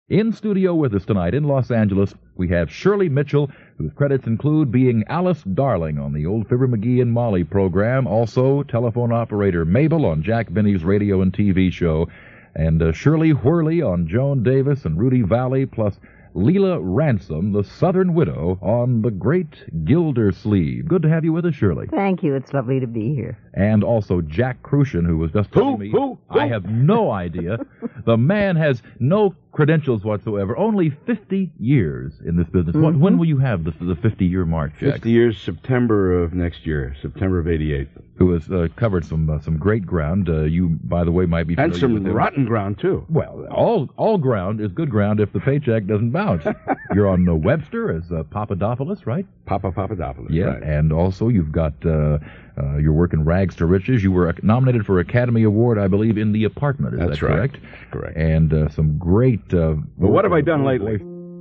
In studio with us tonight in Los Angeles, we have Shirley Mitchell, whose credits include being Alice Darling on the old Fibber McGee and Molly program, also telephone operator Mabel on Jack Benny's radio and TV show, and Shirley Whirley on Joan Davis and Rudy Valley, plus Leela Ransom, the Southern Widow, on The Great Gildersleeve. Good to have you with us, Shirley. Thank you. It's lovely to be here. And also Jack Crucian, who was just telling me... Who? I have no idea. The man has no credentials whatsoever. Only 50 years in this business. Mm-hmm. When will you have the 50-year mark, Jack? 50 years, September of next year, September of 88. Who has covered some great ground. You, by the way, might be familiar And some with him. rotten ground, too. Well, all ground is good ground if the paycheck doesn't bounce. You're on Webster as Papadopoulos, right? Papadopoulos, Yeah, right. and also you've got your work in Rags to Riches. You were nominated for Academy Award, I believe, in The Apartment. Is That's that correct? Right. Correct. And some great... But what have I done lately?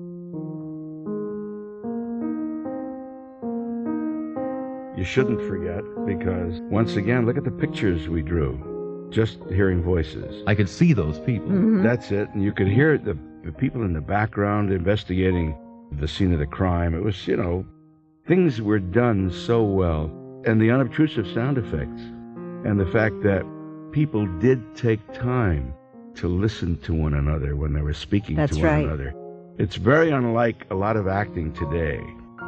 You shouldn't forget, because, once again, look at the pictures we drew. Just hearing voices. I could see those people. Mm-hmm. That's it. And you could hear the people in the background investigating the scene of the crime. It was, things were done so well. And the unobtrusive sound effects. And the fact that people did take time to listen to one another when they were speaking That's to one right. another. It's very unlike a lot of acting today,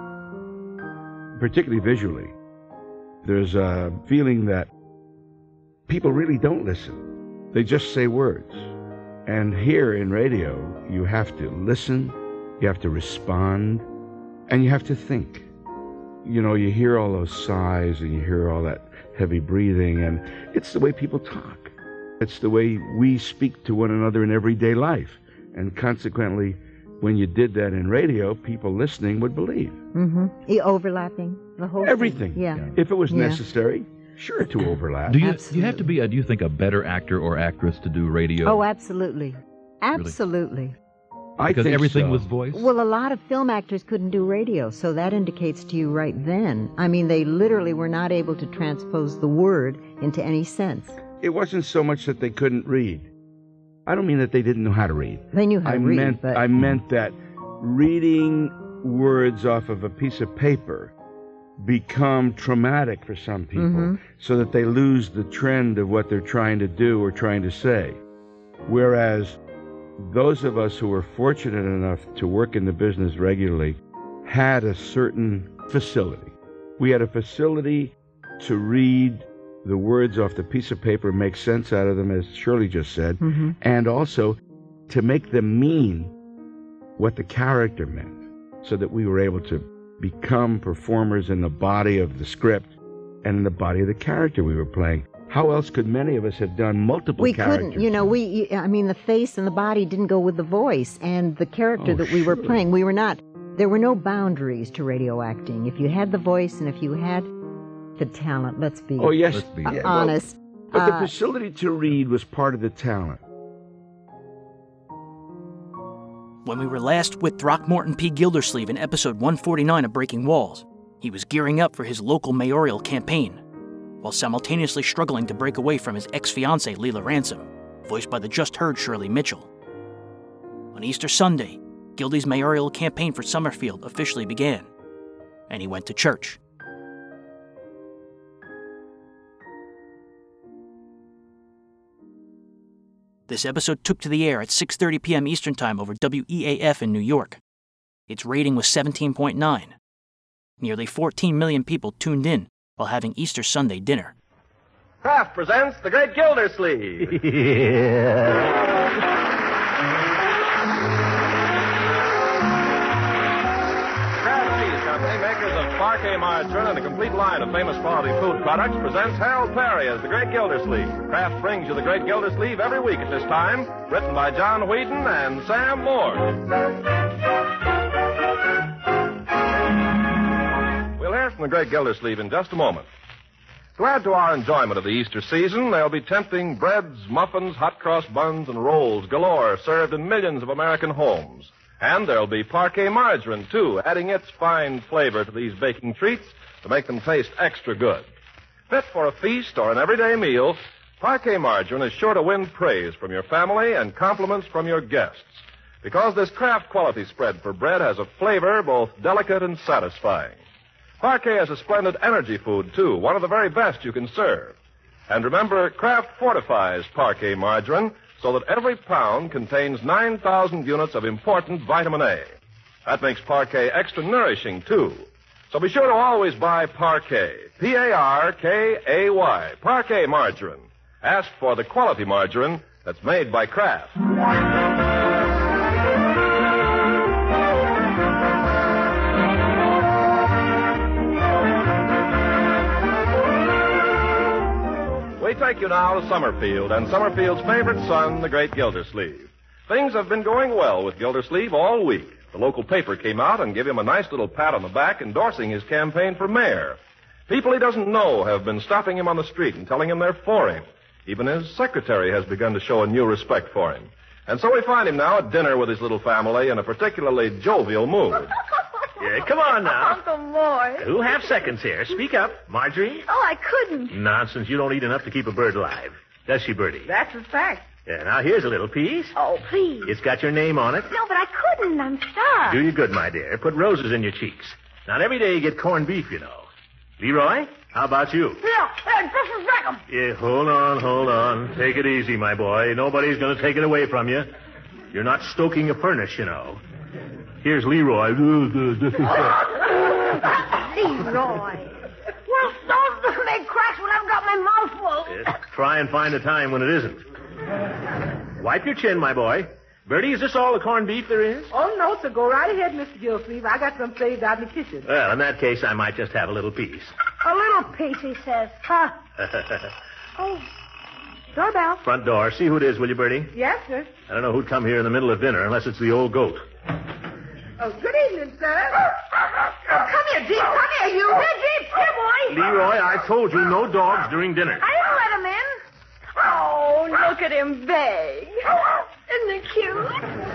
particularly visually. There's a feeling that people really don't listen. They just say words. And here in radio, you have to listen, you have to respond, and you have to think. You hear all those sighs and you hear all that heavy breathing, and it's the way people talk. It's the way we speak to one another in everyday life. And consequently, when you did that in radio, people listening would believe. Mm-hmm. Overlapping the whole Everything. thing. Yeah. If it was Yeah. necessary, sure to overlap. Do you Absolutely. have to be, do you think, a better actor or actress to do radio? Oh, absolutely. Absolutely. I Because think everything so. was voice? Well, a lot of film actors couldn't do radio, so that indicates to you right then. I mean, they literally were not able to transpose the word into any sense. It wasn't so much that they couldn't read. I don't mean that they didn't know how to read. They knew how to read, but... I meant that reading words off of a piece of paper become traumatic for some people, Mm-hmm. so that they lose the trend of what they're trying to do or trying to say. Whereas those of us who were fortunate enough to work in the business regularly had a certain facility. We had a facility to read the words off the piece of paper, make sense out of them, as Shirley just said, Mm-hmm. and also to make them mean what the character meant, so that we were able to become performers in the body of the script and in the body of the character we were playing. How else could many of us have done multiple We characters? couldn't, the face and the body didn't go with the voice and the character that we were sure. playing. There were no boundaries to radio acting. If you had the voice and if you had the talent, let's be Oh, yes. Let's be Yeah, well, honest. but the facility to read was part of the talent. When we were last with Throckmorton P. Gildersleeve in episode 149 of Breaking Walls, he was gearing up for his local mayoral campaign, while simultaneously struggling to break away from his ex-fiancée Leela Ransom, voiced by the just-heard Shirley Mitchell. On Easter Sunday, Gildy's mayoral campaign for Summerfield officially began, and he went to church. This episode took to the air at 6:30 p.m. Eastern Time over WEAF in New York. Its rating was 17.9. Nearly 14 million people tuned in while having Easter Sunday dinner. Kraft presents The Great Gildersleeve. Kraft Cheese Company, makers of parquet margarine and a complete line of famous quality food products, presents Harold Perry as The Great Gildersleeve. Kraft brings you The Great Gildersleeve every week at this time, written by John Whedon and Sam Moore. We'll hear from The Great Gildersleeve in just a moment. To add to our enjoyment of the Easter season, there'll be tempting breads, muffins, hot cross buns, and rolls galore served in millions of American homes. And there'll be parquet margarine, too, adding its fine flavor to these baking treats to make them taste extra good. Fit for a feast or an everyday meal, parquet margarine is sure to win praise from your family and compliments from your guests. because this Kraft quality spread for bread has a flavor both delicate and satisfying. Parquet is a splendid energy food, too, one of the very best you can serve. And remember, Kraft fortifies Parquet margarine so that every pound contains 9,000 units of important vitamin A. That makes Parquet extra nourishing, too. So be sure to always buy Parquet, P-A-R-K-A-Y, Parquet margarine. Ask for the quality margarine that's made by Kraft. We take you now to Summerfield and Summerfield's favorite son, the great Gildersleeve. Things have been going well with Gildersleeve all week. The local paper came out and gave him a nice little pat on the back endorsing his campaign for mayor. People he doesn't know have been stopping him on the street and telling him they're for him. Even his secretary has begun to show a new respect for him. And so we find him now at dinner with his little family in a particularly jovial mood. Yeah, come on now. Uncle Mort. Who'll have seconds here? Speak up. Marjorie? Oh, I couldn't. Nonsense. You don't eat enough to keep a bird alive. Does she, Bertie? That's a fact. Yeah, now here's a little piece. Oh, please. It's got your name on it. No, but I couldn't. I'm starved. Do you good, my dear. Put roses in your cheeks. Not every day you get corned beef, you know. Leroy, how about you? Yeah, just a second. Yeah, hold on. Take it easy, my boy. Nobody's going to take it away from you. You're not stoking a furnace, you know. Here's Leroy. Leroy. Well, don't make cracks when I've got my mouth full. Try and find a time when it isn't. Wipe your chin, my boy. Bertie, is this all the corned beef there is? Oh, no, sir. Go right ahead, Mr. Gilsleeve. I got some saved out in the kitchen. Well, in that case, I might just have a little piece. A little piece, he says. Huh. Oh, doorbell. Front door. See who it is, will you, Bertie? Yes, sir. I don't know who'd come here in the middle of dinner unless it's the old goat. Oh, good evening, sir. Oh, come here, Jeep. Come here, you. Here, Jeep. Here, boy. Leroy, I told you no dogs during dinner. I didn't let him in. Oh, look at him beg. Isn't it cute?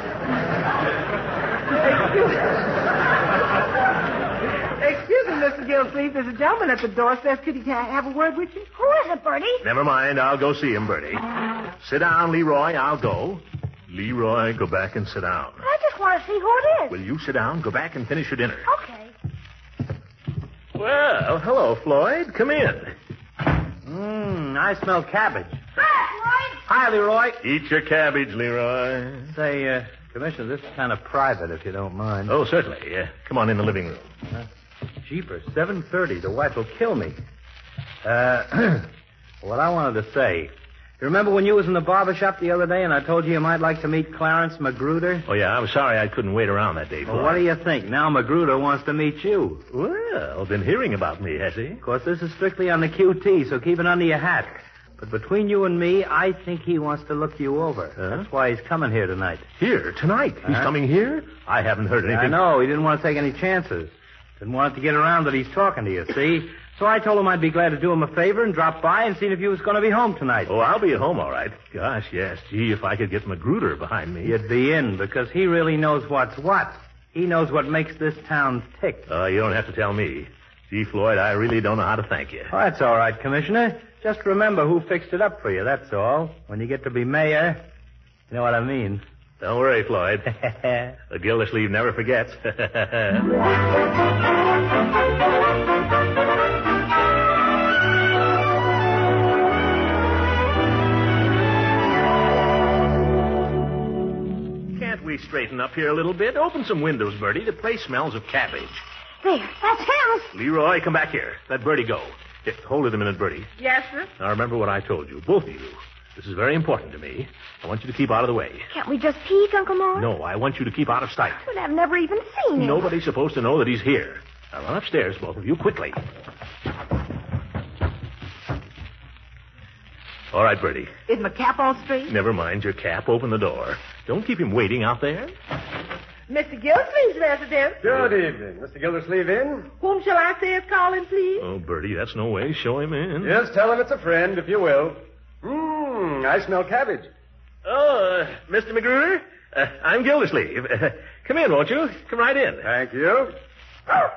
Excuse me, Mr. Gilsleeve. There's a gentleman at the door. Says, could he have a word with you? Who is it, Bertie? Never mind. I'll go see him, Bertie. Sit down, Leroy. I'll go. Leroy, go back and sit down. I just want to see who it is. Will you sit down? Go back and finish your dinner. Okay. Well, hello, Floyd. Come in. I smell cabbage. Hi, Floyd. Hi, Leroy. Eat your cabbage, Leroy. Say, Commissioner, this is kind of private, if you don't mind. Oh, certainly. Come on in the living room. Jeepers, 7:30. The wife will kill me. What I wanted to say. You remember when you was in the barber shop the other day and I told you might like to meet Clarence Magruder? Oh, yeah, I'm sorry I couldn't wait around that day, Floyd. Well, what do you think? Now Magruder wants to meet you. Well, been hearing about me, has he? Of course, this is strictly on the QT, so keep it under your hat. But between you and me, I think he wants to look you over. That's why he's coming here tonight. Here, tonight? He's coming here? I haven't heard anything. I know. He didn't want to take any chances. Didn't want it to get around that he's talking to you, see? So I told him I'd be glad to do him a favor and drop by and see if you was going to be home tonight. Oh, I'll be at home, all right. Gosh, yes. Gee, if I could get Magruder behind me. You'd be in, because he really knows what's what. He knows what makes this town tick. Oh, you don't have to tell me. Gee, Floyd, I really don't know how to thank you. Oh, that's all right, Commissioner. Just remember who fixed it up for you, that's all. When you get to be mayor, you know what I mean. Don't worry, Floyd. The Gildersleeve never forgets. Can't we straighten up here a little bit? Open some windows, Bertie. The place smells of cabbage. There, that's him. Leroy, come back here. Let Bertie go. Here, hold it a minute, Bertie. Yes, sir. Now, remember what I told you. Both of you. This is very important to me. I want you to keep out of the way. Can't we just peek, Uncle Mort? No, I want you to keep out of sight. But I've never even seen him. Nobody's supposed to know that he's here. Now, run upstairs, both of you, quickly. All right, Bertie. Is my cap all straight? Never mind your cap. Open the door. Don't keep him waiting out there. Mr. Gilsleeve's residence. Good evening. Mr. Gildersleeve in? Whom shall I say is calling, please? Oh, Bertie, that's no way. Show him in. Yes, tell him it's a friend, if you will. I smell cabbage. Oh, Mr. Magruder? I'm Gildersleeve. Come in, won't you? Come right in. Thank you. Come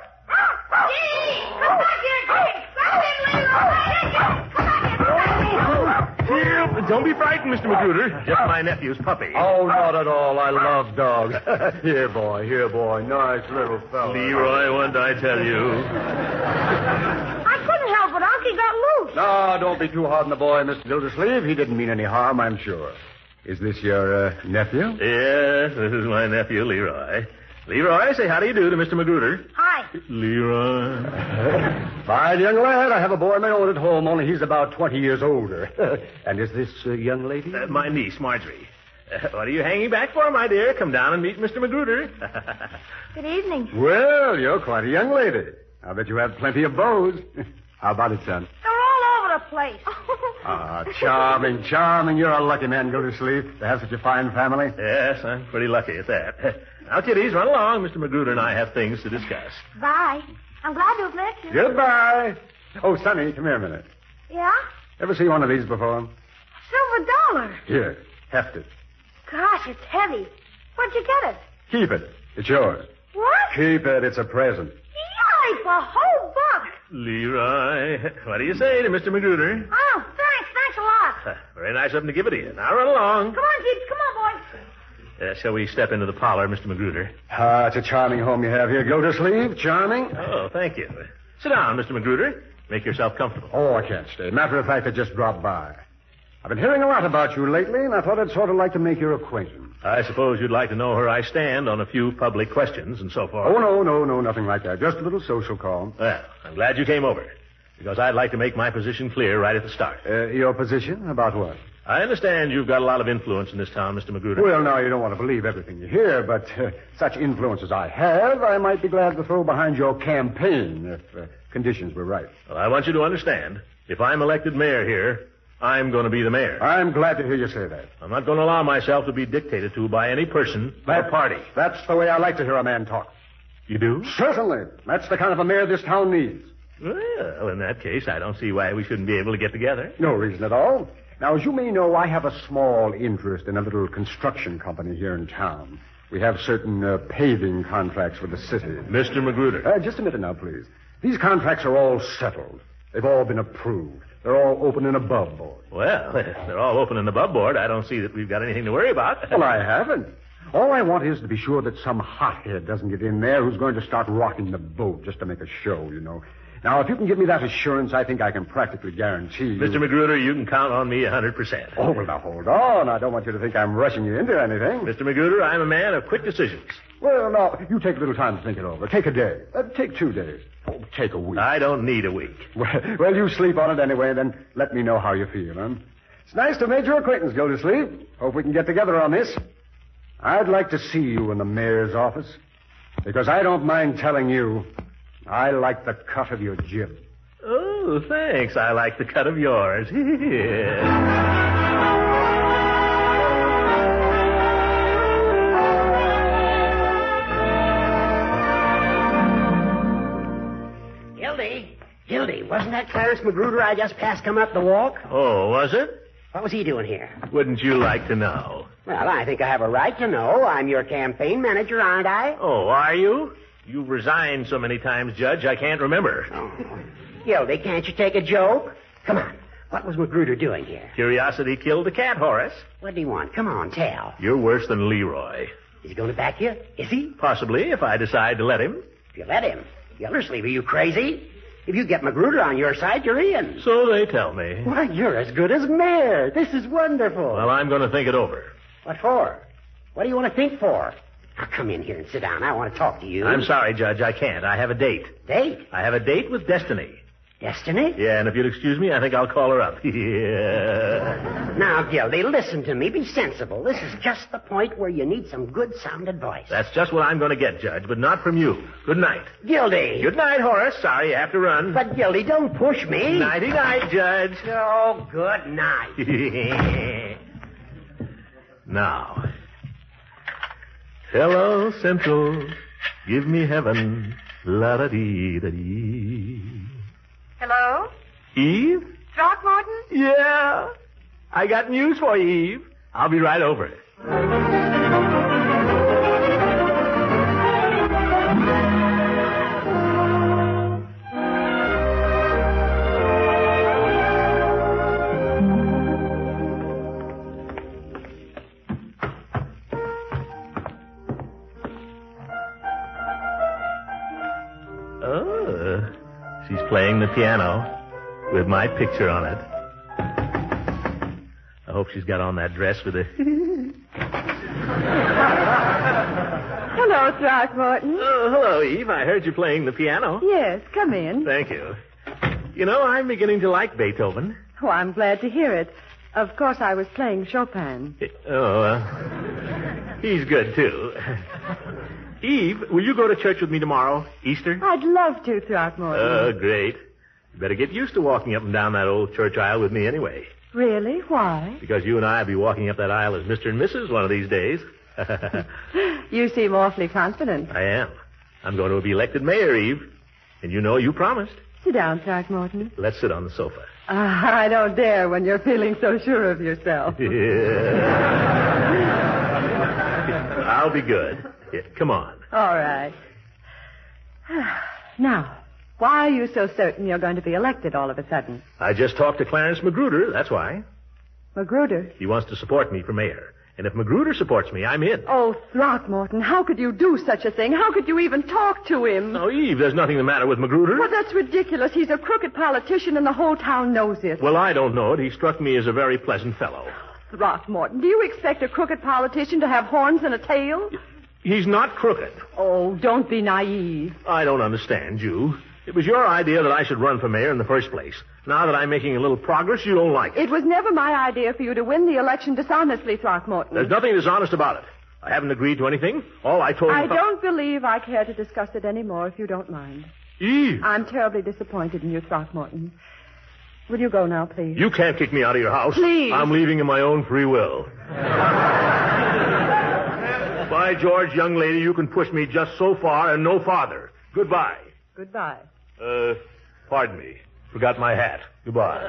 back here, Jake. Come in, Leroy. Come back here. Don't be frightened, Mr. Magruder. Just my nephew's puppy. Oh, not at all. I love dogs. Here, boy. Nice little fellow. Leroy, what did I tell you? I couldn't help it. Unky got loose. No, don't be too hard on the boy, Mr. Gildersleeve. He didn't mean any harm, I'm sure. Is this your nephew? Yes, this is my nephew, Leroy. Leroy, say how do you do to Mr. Magruder. Hi. Leroy. Fine young lad. I have a boy of my own at home, only he's about 20 years older. And is this young lady? My niece, Marjorie. What are you hanging back for, my dear? Come down and meet Mr. Magruder. Good evening. Well, you're quite a young lady. I bet you have plenty of beaux. How about it, son? They're all over the place. Charming. You're a lucky man, Gildersleeve, to have such a fine family. Yes, I'm pretty lucky at that. Now, kiddies, run along. Mr. Magruder and I have things to discuss. Bye. I'm glad to have met you. Goodbye. Oh, Sonny, come here a minute. Yeah? Ever see one of these before? Silver dollar. Here, heft it. Gosh, it's heavy. Where'd you get it? Keep it. It's yours. What? Keep it. It's a present. Yipe, a whole buck. Leroy, what do you say to Mr. Magruder? Oh, thanks a lot. Very nice of him to give it to you. Now run along. Come on, kids. Come on, boys. Shall we step into the parlor, Mr. Magruder? It's a charming home you have here, Gildersleeve. Charming. Oh, thank you. Sit down, Mr. Magruder. Make yourself comfortable. Oh, I can't stay. Matter of fact, I just dropped by. I've been hearing a lot about you lately, and I thought I'd sort of like to make your acquaintance. I suppose you'd like to know where I stand on a few public questions and so forth. Oh, no, nothing like that. Just a little social call. Well, I'm glad you came over, because I'd like to make my position clear right at the start. Your position? About what? I understand you've got a lot of influence in this town, Mr. Magruder. Well, now, you don't want to believe everything you hear, but such influence as I have, I might be glad to throw behind your campaign if conditions were right. Well, I want you to understand, if I'm elected mayor here, I'm going to be the mayor. I'm glad to hear you say that. I'm not going to allow myself to be dictated to by any person or party. That's the way I like to hear a man talk. You do? Certainly. That's the kind of a mayor this town needs. Well, in that case, I don't see why we shouldn't be able to get together. No reason at all. Now, as you may know, I have a small interest in a little construction company here in town. We have certain paving contracts for the city. Mr. Magruder. Just a minute now, please. These contracts are all settled. They've all been approved. They're all open and above board. Well, if they're all open and above board, I don't see that we've got anything to worry about. Well, I haven't. All I want is to be sure that some hothead doesn't get in there who's going to start rocking the boat just to make a show, you know. Now, if you can give me that assurance, I think I can practically guarantee you... Mr. Magruder, you can count on me 100%. Oh, well, now, hold on. I don't want you to think I'm rushing you into anything. Mr. Magruder, I'm a man of quick decisions. Well, now, you take a little time to think it over. Take a day. Take 2 days. Oh, take a week. I don't need a week. Well, you sleep on it anyway, then let me know how you feel, huh? It's nice to make your acquaintance, Gildersleeve. Hope we can get together on this. I'd like to see you in the mayor's office, because I don't mind telling you, I like the cut of your jib. Oh, thanks. I like the cut of yours. Gildy, wasn't that Clarence Magruder I just passed come up the walk? Oh, was it? What was he doing here? Wouldn't you like to know? Well, I think I have a right to know. I'm your campaign manager, aren't I? Oh, are you? You've resigned so many times, Judge, I can't remember. Oh. Gildy, can't you take a joke? Come on. What was Magruder doing here? Curiosity killed the cat, Horace. What did he want? Come on, tell. You're worse than Leroy. Is he going to back you? Is he? Possibly, if I decide to let him. If you let him? Gildersleeve, are you crazy? If you get Magruder on your side, you're in. So they tell me. Why, you're as good as mayor. This is wonderful. Well, I'm going to think it over. What for? What do you want to think for? Now, come in here and sit down. I want to talk to you. I'm sorry, Judge. I can't. I have a date. Date? I have a date with Destiny. Destiny? Yeah, and if you'll excuse me, I think I'll call her up. Yeah. Now, Gildy, listen to me. Be sensible. This is just the point where you need some good sound advice. That's just what I'm going to get, Judge, but not from you. Good night. Gildy. Good night, Horace. Sorry you have to run. But, Gildy, don't push me. Nighty-night, Judge. Oh, good night. Now. Hello, Central. Give me heaven. La-da-dee-da-dee. Hello? Eve? Throckmorton? Yeah. I got news for you, Eve. I'll be right over. playing the piano with my picture on it. I hope she's got on that dress with the... Hello, Throckmorton. Oh, hello, Eve. I heard you playing the piano. Yes, come in. Thank you. You know, I'm beginning to like Beethoven. Oh, I'm glad to hear it. Of course, I was playing Chopin. He's good, too. Eve, will you go to church with me tomorrow, Easter? I'd love to, Throckmorton. Oh, great. You better get used to walking up and down that old church aisle with me anyway. Really? Why? Because you and I will be walking up that aisle as Mr. and Mrs. one of these days. You seem awfully confident. I am. I'm going to be elected mayor, Eve. And you know you promised. Sit down, Throckmorton. Let's sit on the sofa. I don't dare when you're feeling so sure of yourself. Yeah. I'll be good. Yeah, come on. All right. Now, why are you so certain you're going to be elected all of a sudden? I just talked to Clarence Magruder, that's why. Magruder? He wants to support me for mayor. And if Magruder supports me, I'm in. Oh, Throckmorton, how could you do such a thing? How could you even talk to him? Oh, Eve, there's nothing the matter with Magruder. Well, that's ridiculous. He's a crooked politician and the whole town knows it. Well, I don't know it. He struck me as a very pleasant fellow. Throckmorton, do you expect a crooked politician to have horns and a tail? He's not crooked. Oh, don't be naive. I don't understand you. It was your idea that I should run for mayor in the first place. Now that I'm making a little progress, you don't like it. It was never my idea for you to win the election dishonestly, Throckmorton. There's nothing dishonest about it. I haven't agreed to anything. All I told you... I don't believe I care to discuss it anymore, if you don't mind. Eve! I'm terribly disappointed in you, Throckmorton. Will you go now, please? You can't kick me out of your house. Please. I'm leaving of my own free will. By George, young lady, you can push me just so far and no farther. Goodbye. Goodbye. Pardon me. Forgot my hat. Goodbye.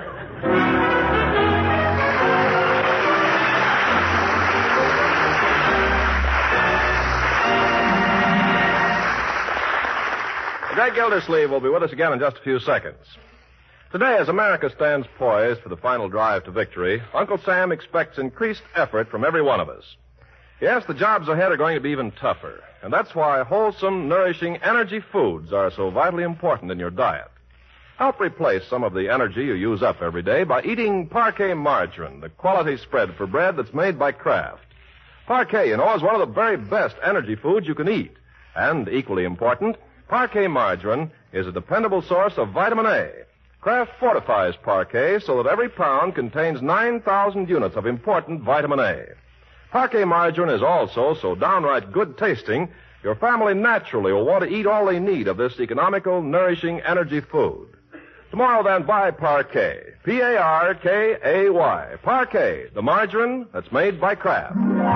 The great Gildersleeve will be with us again in just a few seconds. Today, as America stands poised for the final drive to victory, Uncle Sam expects increased effort from every one of us. Yes, the jobs ahead are going to be even tougher, and that's why wholesome, nourishing energy foods are so vitally important in your diet. Help replace some of the energy you use up every day by eating Parquet margarine, the quality spread for bread that's made by Kraft. Parquet, you know, is one of the very best energy foods you can eat. And equally important, Parquet margarine is a dependable source of vitamin A. Kraft fortifies Parquet so that every pound contains 9,000 units of important vitamin A. Parquet margarine is also so downright good tasting, your family naturally will want to eat all they need of this economical, nourishing energy food. Tomorrow, then, buy Parquet. P-A-R-K-A-Y. Parquet, the margarine that's made by Kraft.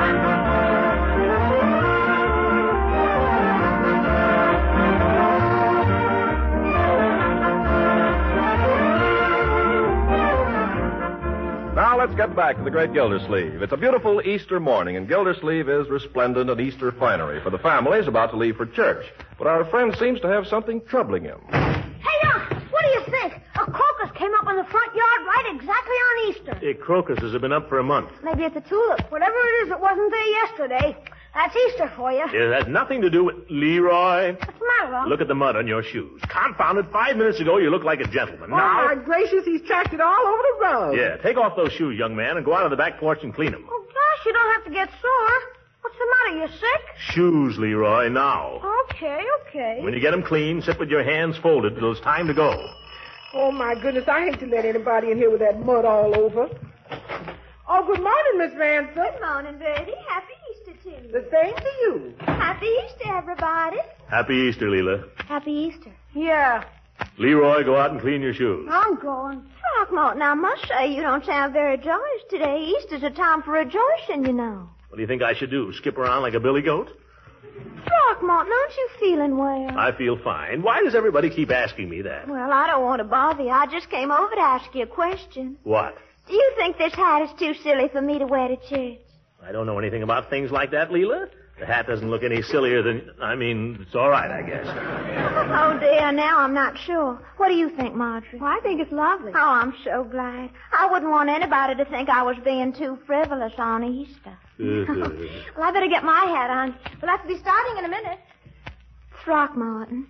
Now let's get back to the great Gildersleeve. It's a beautiful Easter morning, and Gildersleeve is resplendent in Easter finery, for the family is about to leave for church. But our friend seems to have something troubling him. Hey, what do you think? A crocus came up in the front yard right exactly on Easter. The crocuses have been up for a month. Maybe it's a tulip. Whatever it is, it wasn't there yesterday. That's Easter for you. It has nothing to do with... Leroy. What's the matter, Unc? Look at the mud on your shoes. Confound it, 5 minutes ago you looked like a gentleman. Oh, Now... my gracious, he's tracked it all over the road. Yeah, take off those shoes, young man, and go out on the back porch and clean them. Oh, gosh, you don't have to get sore. What's the matter? You sick? Shoes, Leroy, now. Okay. When you get them clean, sit with your hands folded till it's time to go. Oh, my goodness, I hate to let anybody in here with that mud all over. Oh, good morning, Miss Ransom. Good morning, Bertie. Happy Easter to you. The same to you. Happy Easter, everybody. Happy Easter, Leela. Happy Easter. Yeah. Leroy, go out and clean your shoes. I'm going. Throckmorton, I must say you don't sound very joyous today. Easter's a time for rejoicing, you know. What do you think I should do, skip around like a billy goat? Throckmorton, aren't you feeling well? I feel fine. Why does everybody keep asking me that? Well, I don't want to bother you. I just came over to ask you a question. What? Do you think this hat is too silly for me to wear to church? I don't know anything about things like that, Leela. The hat doesn't look any sillier than... it's all right, I guess. Oh, dear, now I'm not sure. What do you think, Marjorie? Well, I think it's lovely. Oh, I'm so glad. I wouldn't want anybody to think I was being too frivolous on Easter. Well, I better get my hat on. We'll have to be starting in a minute. Throckmorton,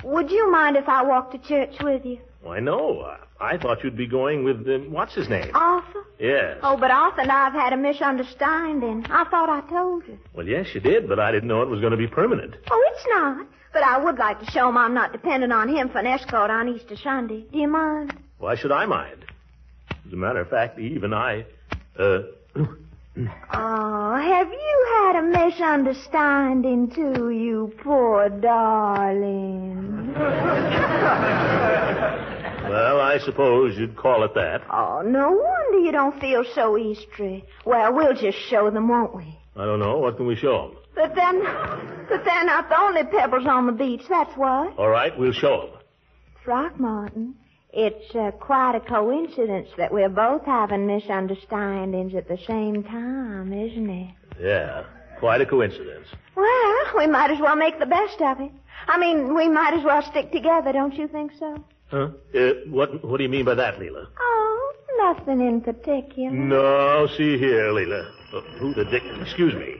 Would you mind if I walked to church with you? Why, no. I thought you'd be going with, what's his name? Arthur? Yes. Oh, but Arthur and I have had a misunderstanding. I thought I told you. Well, yes, you did, but I didn't know it was going to be permanent. Oh, it's not. But I would like to show him I'm not dependent on him for an escort on Easter Sunday. Do you mind? Why should I mind? As a matter of fact, Eve and I, Oh, have you had a misunderstanding, too, you poor darling? Well, I suppose you'd call it that. Oh, no wonder you don't feel so Eastery. Well, we'll just show them, won't we? I don't know. What can we show them? But they're not the only pebbles on the beach, that's what. All right, we'll show them. Throckmorton, it's quite a coincidence that we're both having misunderstandings at the same time, isn't it? Yeah, quite a coincidence. Well, we might as well make the best of it. I mean, we might as well stick together, don't you think so? Huh? What do you mean by that, Leela? Oh, nothing in particular. No, see here, Leela. Who the dick? Excuse me.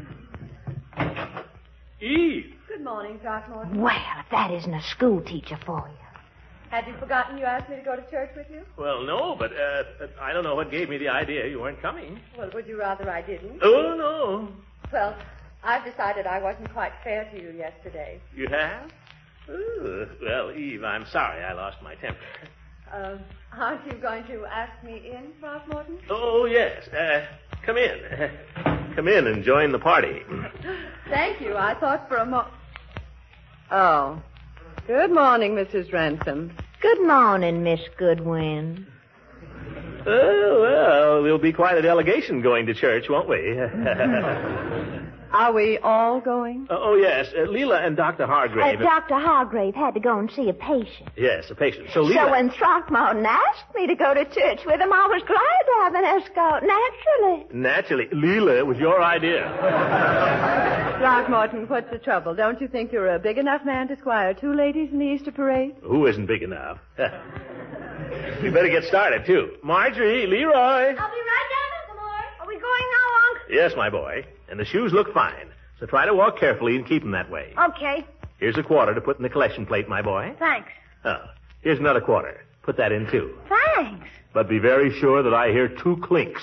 Eve. Good morning, Throckmorton. Well, if that isn't a school teacher for you. Had you forgotten you asked me to go to church with you? Well, no, but I don't know what gave me the idea you weren't coming. Well, would you rather I didn't? Oh, no. Well, I've decided I wasn't quite fair to you yesterday. You have? Well, Eve, I'm sorry I lost my temper. Aren't you going to ask me in, Throckmorton? Oh, yes. Come in. Come in and join the party. Thank you. I thought for a moment... Oh. Good morning, Mrs. Ransom. Good morning, Miss Goodwin. Oh, well, there'll be quite a delegation going to church, won't we? Are we all going? Oh, yes. Leela and Dr. Hargrave. Dr. Hargrave had to go and see a patient. Yes, a patient. So Leela... So when Throckmorton asked me to go to church with him, I was glad to have an escort, naturally. Naturally. Leela, it was your idea. Throckmorton, what's the trouble? Don't you think you're a big enough man to squire two ladies in the Easter parade? Who isn't big enough? We better get started, too. Marjorie, Leroy. I'll be right down, Mr. Moore. Are we going now, Unc? Yes, my boy. And the shoes look fine. So try to walk carefully and keep them that way. Okay. Here's a quarter to put in the collection plate, my boy. Thanks. Oh, here's another quarter. Put that in, too. Thanks. But be very sure that I hear 2 clinks.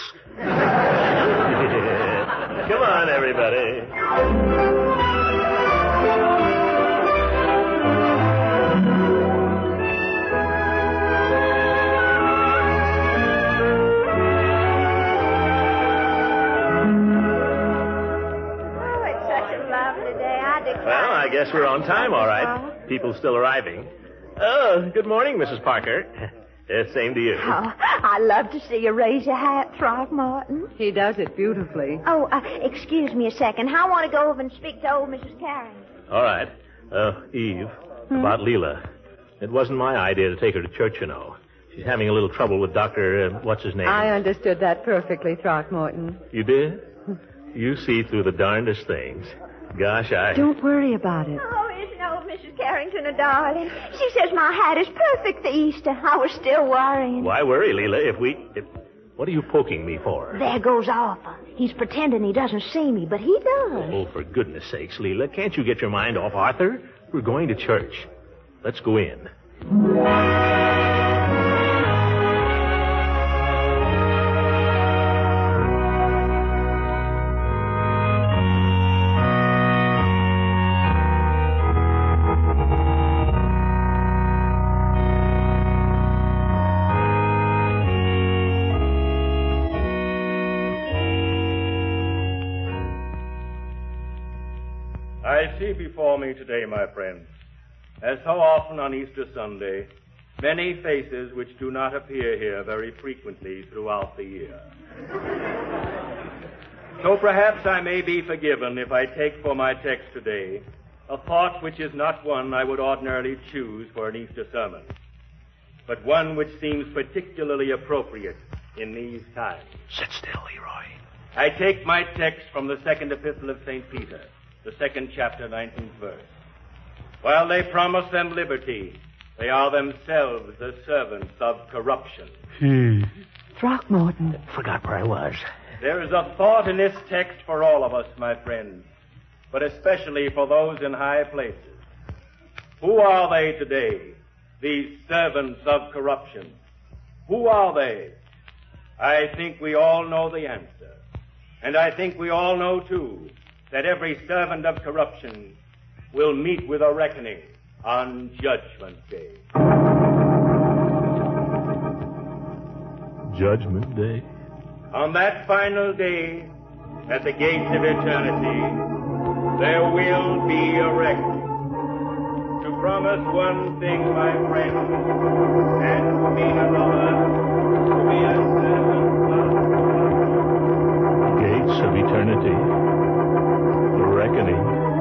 Come on, everybody. Well, I guess we're on time, all right. People still arriving. Oh, good morning, Mrs. Parker. Same to you. Oh, I love to see you raise your hat, Throckmorton. He does it beautifully. Oh, excuse me a second. I want to go over and speak to old Mrs. Carrington. All right. Eve, about Leela. It wasn't my idea to take her to church, you know. She's having a little trouble with Dr. What's his name? I understood that perfectly, Throckmorton. You did? You see through the darndest things. Gosh, Don't worry about it. Oh, isn't old Mrs. Carrington a darling? She says my hat is perfect for Easter. I was still worrying. Why worry, Leela, what are you poking me for? There goes Arthur. He's pretending he doesn't see me, but he does. Oh, for goodness sakes, Leela, can't you get your mind off Arthur? We're going to church. Let's go in. I see before me today, my friends, as so often on Easter Sunday, many faces which do not appear here very frequently throughout the year. So perhaps I may be forgiven if I take for my text today a thought which is not one I would ordinarily choose for an Easter sermon, but one which seems particularly appropriate in these times. Sit still, Leroy. I take my text from the second epistle of St. Peter, the 2nd chapter, 19th verse. While they promise them liberty, they are themselves the servants of corruption. Throckmorton. Forgot where I was. There is a thought in this text for all of us, my friends, but especially for those in high places. Who are they today, these servants of corruption? Who are they? I think we all know the answer. And I think we all know, too, that every servant of corruption will meet with a reckoning on Judgment Day. Judgment Day? On that final day, at the gates of eternity, there will be a reckoning. To promise one thing, my friend, and to mean another, to be a servant of Gates of eternity. The reckoning.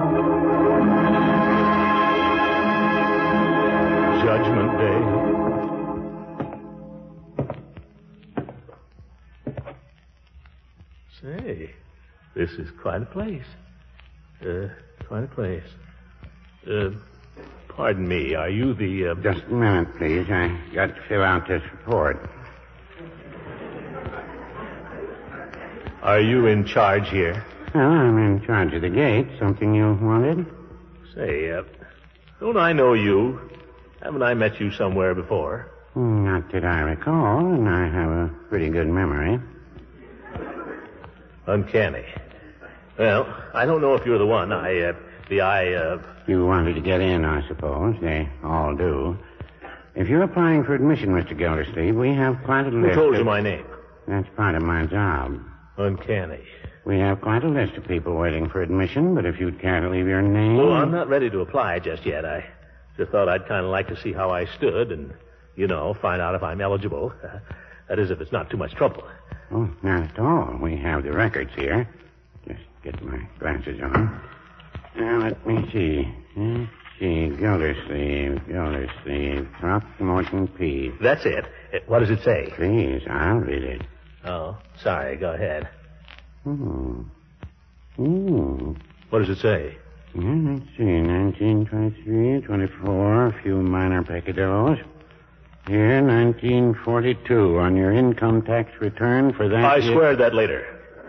Judgment Day. Say, this is quite a place. Quite a place. Pardon me, are you the, Just a minute, please. I got to fill out this report. Are you in charge here? Well, I'm in charge of the gate. Something you wanted? Say, don't I know you? Haven't I met you somewhere before? Not that I recall, and I have a pretty good memory. Uncanny. Well, I don't know if you're the one. You wanted to get in, I suppose. They all do. If you're applying for admission, Mr. Gildersleeve, we have quite a list. Who told you my name? That's part of my job. Uncanny. We have quite a list of people waiting for admission, but if you'd care to leave your name... Oh, I'm not ready to apply just yet. I just thought I'd kind of like to see how I stood and, find out if I'm eligible. That is, if it's not too much trouble. Oh, not at all. We have the records here. Just get my glasses on. Now, let me see. Let's see. Gildersleeve, Throckmorton P. That's it. What does it say? Please, I'll read it. Oh, sorry. Go ahead. What does it say? Let's see. 1923, 24, a few minor peccadillos. Here, 1942, on your income tax return for that I swear that later.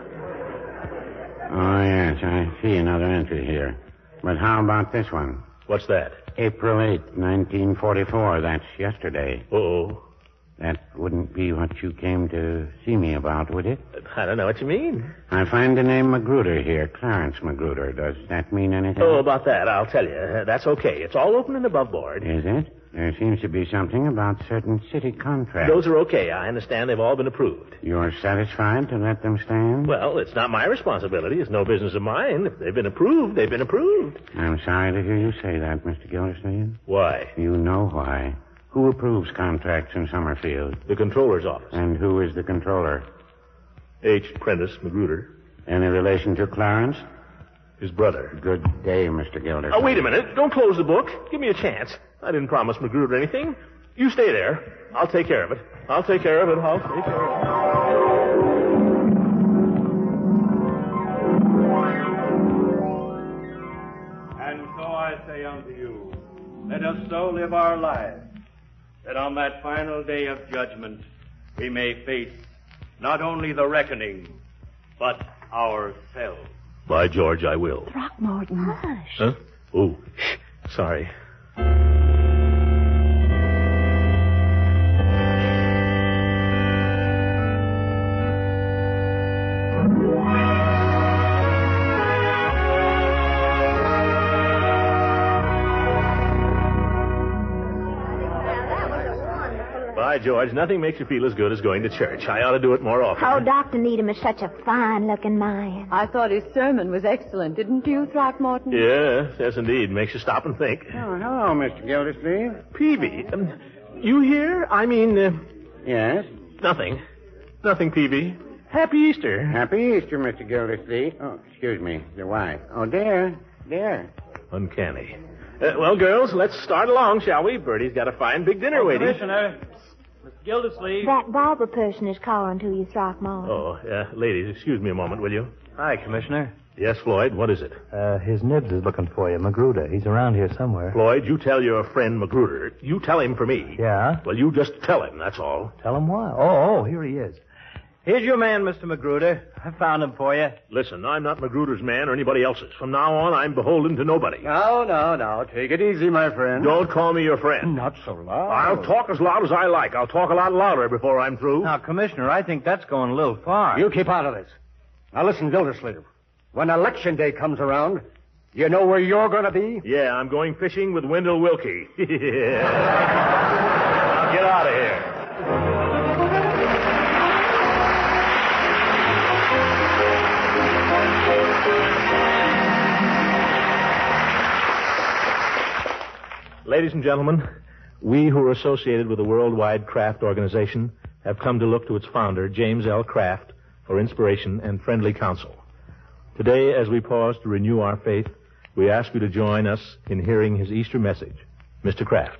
Oh, yes, I see another entry here. But how about this one? What's that? April 8, 1944. That's yesterday. Oh. That wouldn't be what you came to see me about, would it? I don't know what you mean. I find the name Magruder here, Clarence Magruder. Does that mean anything? Oh, about that, I'll tell you. That's okay. It's all open and above board. Is it? There seems to be something about certain city contracts. Those are okay. I understand they've all been approved. You're satisfied to let them stand? Well, it's not my responsibility. It's no business of mine. If they've been approved, they've been approved. I'm sorry to hear you say that, Mr. Gildersleeve. Why? You know why. Who approves contracts in Summerfield? The controller's office. And who is the controller? H. Prentice Magruder. Any relation to Clarence? His brother. Good day, Mr. Gildersleeve. Oh, wait a minute. Don't close the book. Give me a chance. I didn't promise Magruder anything. You stay there. I'll take care of it. I'll take care of it. And so I say unto you, let us so live our lives that on that final day of judgment we may face not only the reckoning, but ourselves. By George, I will. Throckmorton. Hush. Huh? Oh, shh. Sorry. By George, nothing makes you feel as good as going to church. I ought to do it more often. Oh, Dr. Needham is such a fine-looking man. I thought his sermon was excellent, didn't you, Throckmorton? Yes, indeed. Makes you stop and think. Oh, hello, Mr. Gildersleeve. Peavy, you here? I mean, Yes? Nothing, Peavy. Happy Easter. Happy Easter, Mr. Gildersleeve. Oh, excuse me, your wife. Oh, there. Uncanny. Well, girls, let's start along, shall we? Bertie's got a fine big dinner waiting. Commissioner, Mr. Gildersleeve. That barber person is calling to you, Throckmorton. Oh, ladies, excuse me a moment, will you? Hi, Commissioner. Yes, Floyd, what is it? His Nibs is looking for you, Magruder. He's around here somewhere. Floyd, you tell your friend Magruder. You tell him for me. Yeah? Well, you just tell him, that's all. Tell him why? Oh, here he is. Here's your man, Mr. Magruder. I found him for you. Listen, I'm not Magruder's man or anybody else's. From now on, I'm beholden to nobody. No. Take it easy, my friend. Don't call me your friend. Not so loud. I'll talk as loud as I like. I'll talk a lot louder before I'm through. Now, Commissioner, I think that's going a little far. You keep out of this. Now, listen, Gildersleeve. When Election Day comes around, you know where you're going to be? Yeah, I'm going fishing with Wendell Wilkie. Now, get out of here. Ladies and gentlemen, we who are associated with the Worldwide Craft Organization have come to look to its founder, James L. Kraft, for inspiration and friendly counsel. Today, as we pause to renew our faith, we ask you to join us in hearing his Easter message. Mr. Kraft.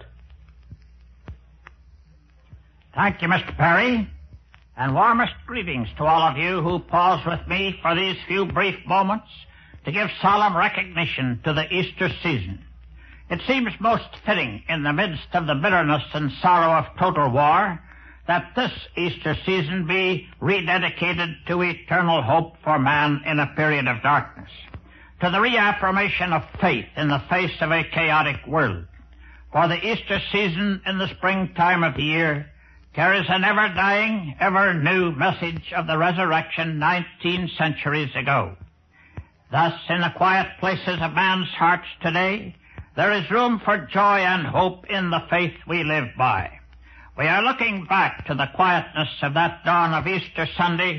Thank you, Mr. Perry, and warmest greetings to all of you who pause with me for these few brief moments to give solemn recognition to the Easter season. It seems most fitting in the midst of the bitterness and sorrow of total war that this Easter season be rededicated to eternal hope for man in a period of darkness, to the reaffirmation of faith in the face of a chaotic world. For the Easter season in the springtime of the year carries an ever-dying, ever-new message of the resurrection 19 centuries ago. Thus, in the quiet places of man's hearts today, there is room for joy and hope in the faith we live by. We are looking back to the quietness of that dawn of Easter Sunday,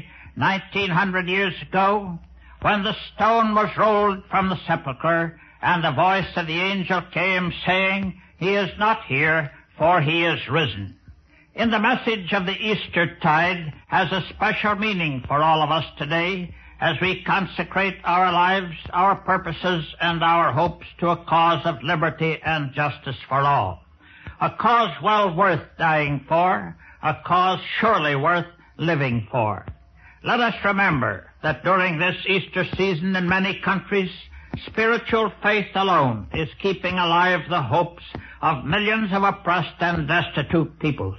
1900 years ago, when the stone was rolled from the sepulchre and the voice of the angel came saying, "He is not here, for he is risen." In the message of the Eastertide has a special meaning for all of us today as we consecrate our lives, our purposes, and our hopes to a cause of liberty and justice for all. A cause well worth dying for, a cause surely worth living for. Let us remember that during this Easter season in many countries, spiritual faith alone is keeping alive the hopes of millions of oppressed and destitute peoples.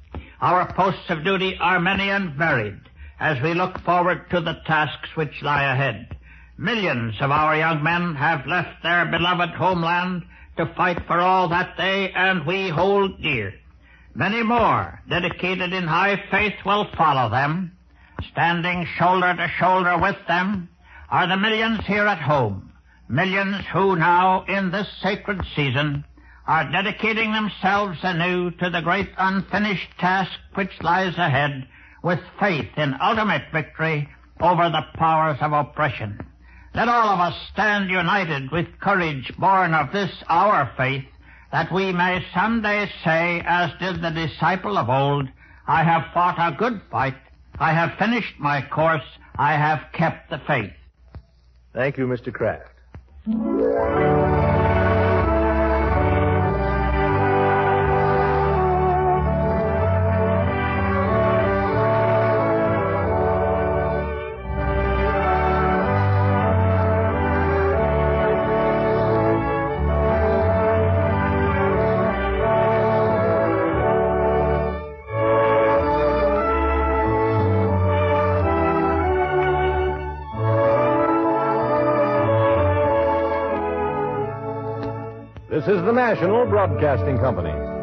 Our posts of duty are many and varied as we look forward to the tasks which lie ahead. Millions of our young men have left their beloved homeland to fight for all that they and we hold dear. Many more, dedicated in high faith, will follow them. Standing shoulder to shoulder with them are the millions here at home, millions who now, in this sacred season, are dedicating themselves anew to the great unfinished task which lies ahead, with faith in ultimate victory over the powers of oppression. Let all of us stand united with courage born of this our faith, that we may someday say, as did the disciple of old, "I have fought a good fight, I have finished my course, I have kept the faith." Thank you, Mr. Kraft. This is the National Broadcasting Company.